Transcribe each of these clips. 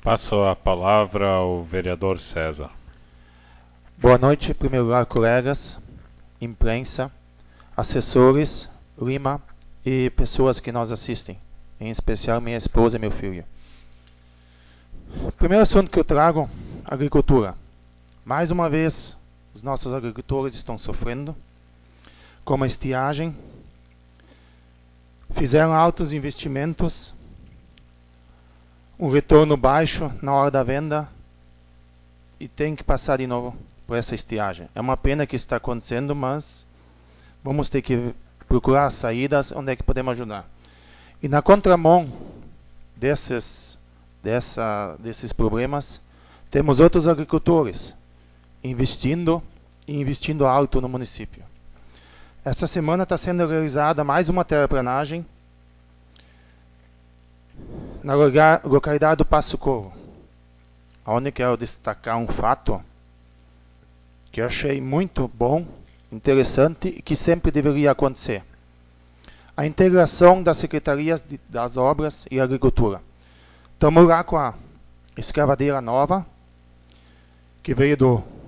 Passo a palavra ao vereador César. Boa noite, em primeiro lugar, colegas, imprensa, assessores, Lima e pessoas que nos assistem, em especial minha esposa e meu filho. O primeiro assunto que eu trago, agricultura. Mais uma vez, os nossos agricultores estão sofrendo com a estiagem, fizeram altos investimentos, um retorno baixo na hora da venda e tem que passar de novo por essa estiagem. É uma pena que isso está acontecendo, mas vamos ter que procurar saídas onde é que podemos ajudar. E na contramão desses problemas, temos outros agricultores investindo alto no município. Essa semana está sendo realizada mais uma terraplanagem na localidade do Passo Covo, onde quero destacar um fato que eu achei muito bom, interessante e que sempre deveria acontecer. A integração das secretarias das obras e agricultura. Estamos lá com a escavadeira nova, que veio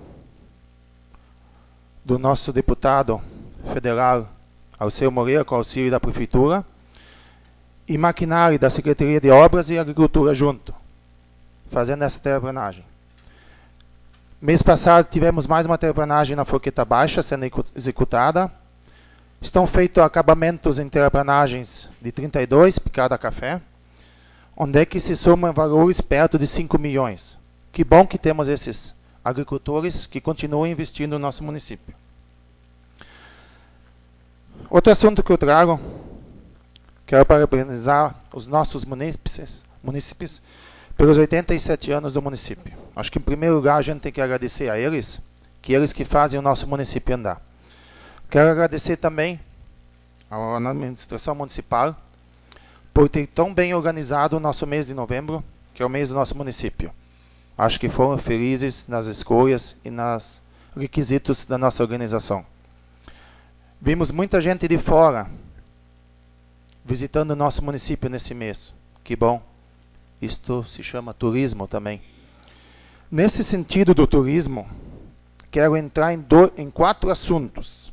do nosso deputado federal Alceu Moreira, com auxílio da prefeitura, e maquinário da Secretaria de Obras e Agricultura junto, fazendo essa terraplanagem. Mês passado tivemos mais uma terraplanagem na Forqueta Baixa sendo executada. Estão feitos acabamentos em terraplanagens de 32 picada café, onde é que se somam valores perto de 5 milhões. Que bom que temos esses agricultores que continuam investindo no nosso município. Outro assunto que eu trago, quero parabenizar os nossos munícipes pelos 87 anos do município. Acho que em primeiro lugar a gente tem que agradecer a eles, que eles que fazem o nosso município andar. Quero agradecer também à administração municipal por ter tão bem organizado o nosso mês de novembro, que é o mês do nosso município. Acho que foram felizes nas escolhas e nos requisitos da nossa organização. Vimos muita gente de fora visitando o nosso município nesse mês. Que bom. Isto se chama turismo também. Nesse sentido do turismo, quero entrar em 4 assuntos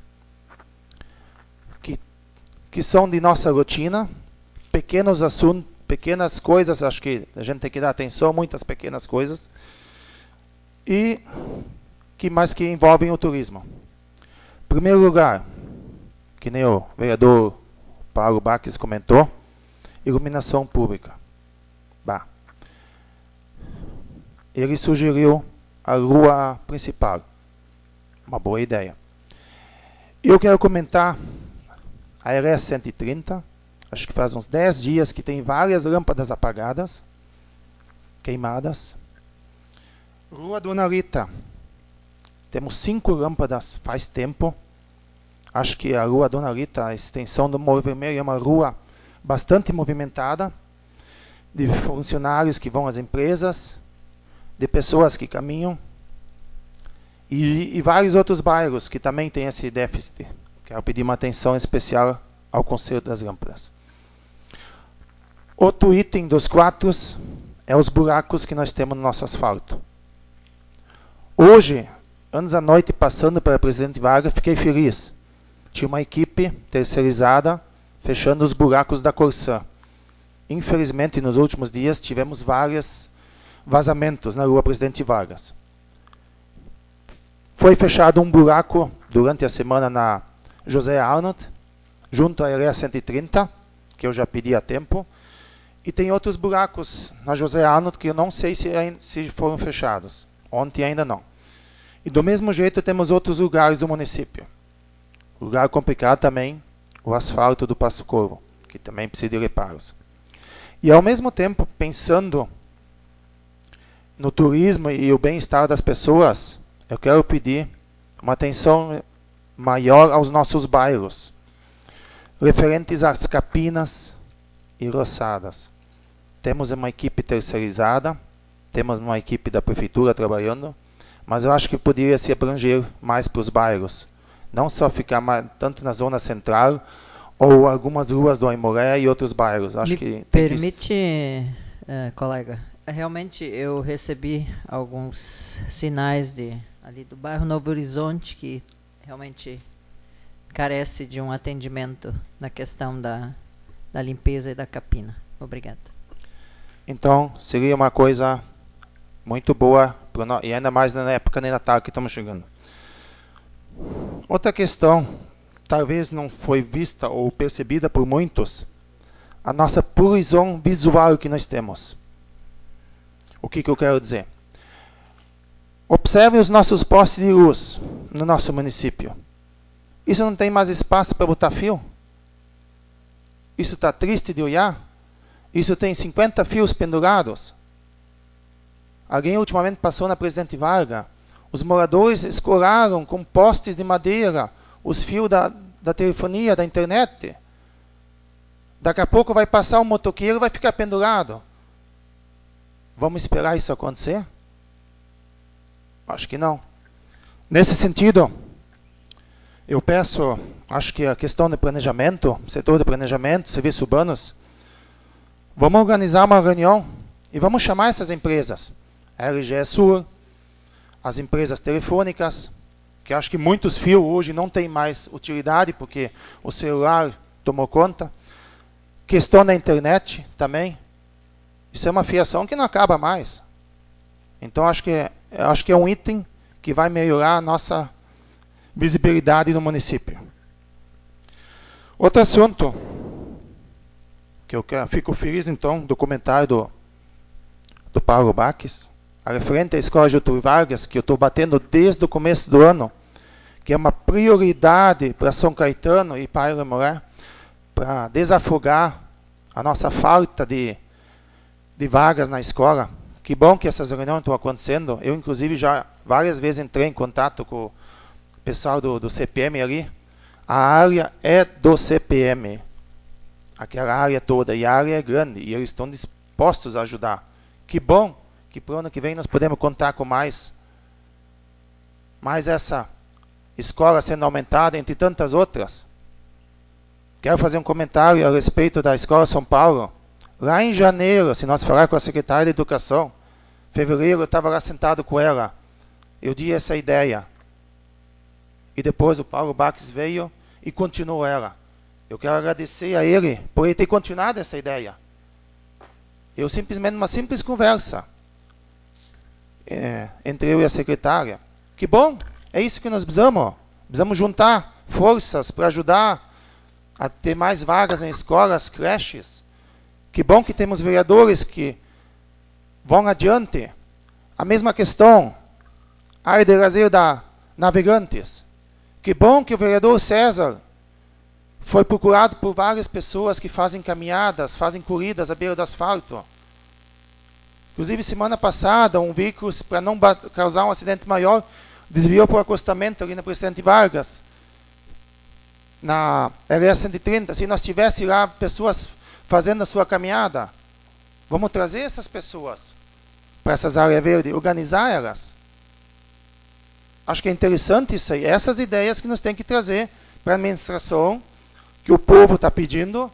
que são de nossa rotina, pequenos assuntos, pequenas coisas, acho que a gente tem que dar atenção a muitas pequenas coisas, e que envolvem o turismo. Em primeiro lugar, que nem o vereador Paulo Baques comentou, iluminação pública. Ele sugeriu a rua principal. Uma boa ideia. Eu quero comentar a RS 130. Acho que faz uns 10 dias que tem várias lâmpadas apagadas, queimadas. Rua Dona Rita. Temos 5 lâmpadas faz tempo. Acho que a Rua Dona Rita, a extensão do Morro Vermelho, é uma rua bastante movimentada, de funcionários que vão às empresas, de pessoas que caminham, e vários outros bairros que também têm esse déficit. Quero pedir uma atenção especial ao Conselho das Lâmpadas. Outro item dos 4 é os buracos que nós temos no nosso asfalto. Hoje, antes à noite, passando pela Presidente Vargas, fiquei feliz. Tinha uma equipe terceirizada fechando os buracos da Corsã. Infelizmente, nos últimos dias, tivemos vários vazamentos na rua Presidente Vargas. Foi fechado um buraco durante a semana na José Arnold, junto à RS 130, que eu já pedi há tempo. E tem outros buracos na José Arnold que eu não sei se foram fechados. Ontem ainda não. E do mesmo jeito temos outros lugares do município. Lugar complicado também, o asfalto do Passo Covo, que também precisa de reparos. E ao mesmo tempo, pensando no turismo e o bem-estar das pessoas, eu quero pedir uma atenção maior aos nossos bairros, referentes às capinas e roçadas. Temos uma equipe terceirizada, temos uma equipe da prefeitura trabalhando, mas eu acho que poderia se abranger mais para os bairros. Não só ficar tanto na zona central, ou algumas ruas do Aimoré e outros bairros. Acho que permite, colega, Realmente eu recebi alguns sinais ali do bairro Novo Horizonte que realmente carece de um atendimento na questão da limpeza e da capina. Obrigada. Então, seria uma coisa muito boa, e ainda mais na época de Natal que estamos chegando. Outra questão, talvez não foi vista ou percebida por muitos, a nossa poluição visual que nós temos. O que eu quero dizer? Observe os nossos postes de luz no nosso município. Isso não tem mais espaço para botar fio? Isso está triste de olhar? Isso tem 50 fios pendurados? Alguém ultimamente passou na Presidente Vargas. Os moradores escoraram com postes de madeira os fios da telefonia, da internet. Daqui a pouco vai passar um motoqueiro e vai ficar pendurado. Vamos esperar isso acontecer? Acho que não. Nesse sentido, eu peço, acho que a questão de planejamento, setor de planejamento, serviços urbanos, vamos organizar uma reunião e vamos chamar essas empresas. A LGE Sul, as empresas telefônicas, que acho que muitos fios hoje não têm mais utilidade porque o celular tomou conta. Questão da internet também. Isso é uma fiação que não acaba mais. Então acho que é um item que vai melhorar a nossa visibilidade no município. Outro assunto que eu fico feliz então do comentário do Paulo Baques, referente à Escola Getúlio Vargas, que eu estou batendo desde o começo do ano, que é uma prioridade para São Caetano e para Ilha Mulher, para desafogar a nossa falta de vagas na escola. Que bom que essas reuniões estão acontecendo. Eu, inclusive, já várias vezes entrei em contato com o pessoal do CPM ali. A área é do CPM. Aquela área toda. E a área é grande. E eles estão dispostos a ajudar. Que bom que para o ano que vem nós podemos contar com mais essa escola sendo aumentada, entre tantas outras. Quero fazer um comentário a respeito da Escola São Paulo. Lá em janeiro, se nós falar com a secretária de Educação, fevereiro eu estava lá sentado com ela, eu dei essa ideia. E depois o Paulo Baques veio e continuou ela. Eu quero agradecer a ele por ele ter continuado essa ideia. Eu simplesmente, uma simples conversa entre eu e a secretária. Que bom, é isso que nós precisamos. Precisamos juntar forças para ajudar a ter mais vagas em escolas, creches. Que bom que temos vereadores que vão adiante. A mesma questão, a área de lazer da Navegantes. Que bom que o vereador César foi procurado por várias pessoas que fazem caminhadas, fazem corridas à beira do asfalto. Inclusive, semana passada, um veículo, para não causar um acidente maior, desviou para o acostamento ali na Presidente Vargas, na RS 130. Se nós tivéssemos lá pessoas fazendo a sua caminhada, vamos trazer essas pessoas para essas áreas verdes, organizar elas. Acho que é interessante isso aí. Essas ideias que nós temos que trazer para a administração, que o povo está pedindo,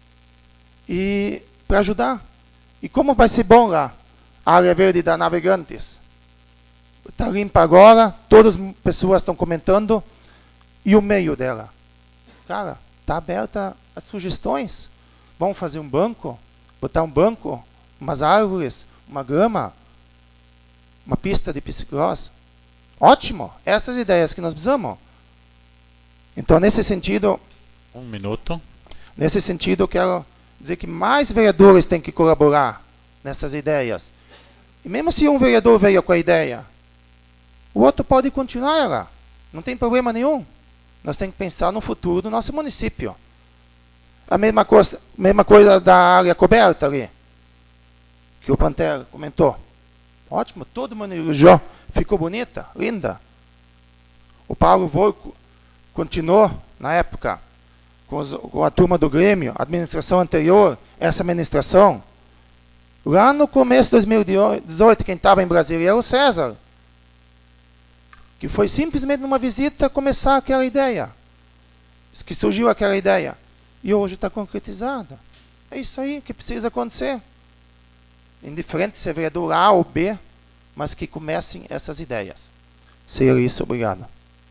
e para ajudar. E como vai ser bom lá, a área verde da Navegantes? Está limpa agora, todas as pessoas estão comentando, e o meio dela? Cara, está aberta as sugestões. Vamos fazer um banco, botar um banco, umas árvores, uma grama, uma pista de bicicross. Ótimo, essas ideias que nós precisamos. Então, nesse sentido... Um minuto. Nesse sentido, eu quero dizer que mais vereadores têm que colaborar nessas ideias. E mesmo se um vereador veio com a ideia, o outro pode continuar ela. Não tem problema nenhum. Nós temos que pensar no futuro do nosso município. A mesma coisa da área coberta ali, que o Pantera comentou. Ótimo, todo mundo elogiou. Ficou bonita, linda. O Paulo Volco continuou, na época, com a turma do Grêmio, a administração anterior, essa administração. Lá no começo de 2018, quem estava em Brasília era o César, que foi simplesmente numa visita começar aquela ideia. Que surgiu aquela ideia. E hoje está concretizada. É isso aí que precisa acontecer. indiferente se é vereador A ou B, mas que comecem essas ideias. Seria isso, obrigado.